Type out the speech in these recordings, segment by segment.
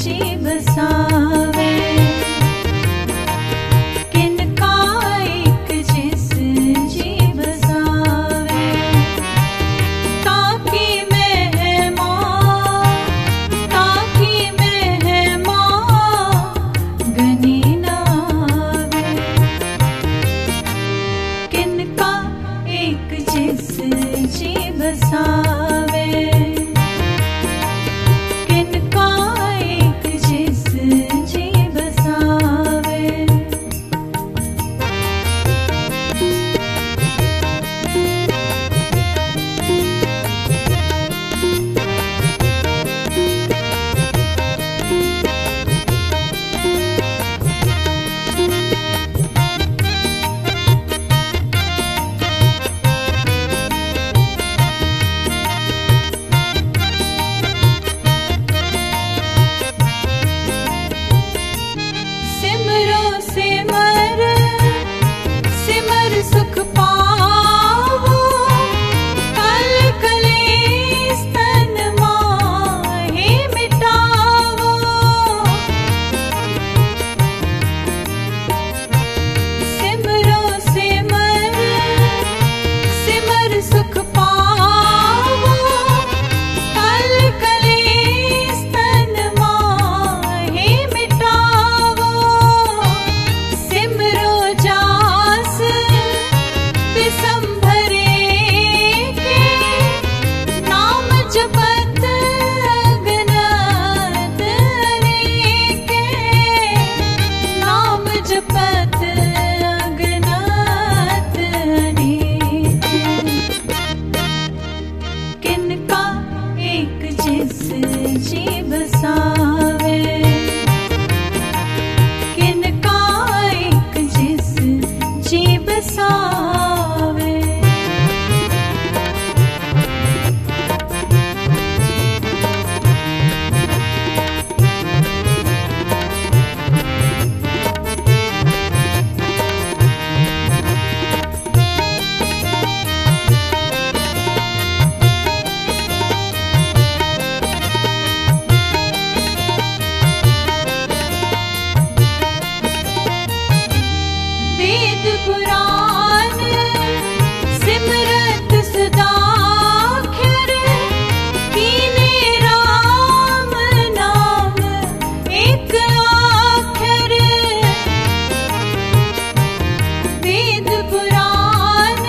जी बसावे। किनका एक जिस जी बसावे। ताकि मेहमान गनी ना आवे। किनका एक जिस जी बसावे। किनका एक जिस जी बसावे। सिमर सुख पावो। कल कलेस तन माहे मिटावो। सिमरो सिमर सुख पावो। कल कलेस तन माहे मिटावो। सिमरो जास विसंभरे के। नाम जपत अगनत अनेके। नाम जपत अगनत अनेके। किनका एक जिस जी बसावे। किनका एक जिस जी बसावे। वेद पुराण सिमरत सदाख्यर। कीने राम नाम एक आखर। वेद पुराण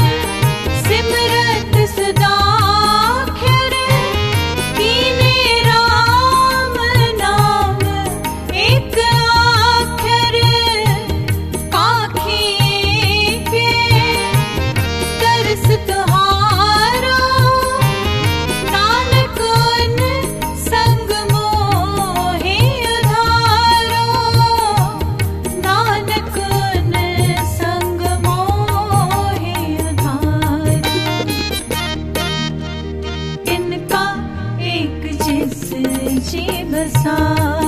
सिमरत सदाख्यर। कीने राम नाम एक आखर। तरस तुहारो नानक उन संग मोहे उधारो। नानक उन संग मोहे उधारो। इनका एक जिस जी बसा।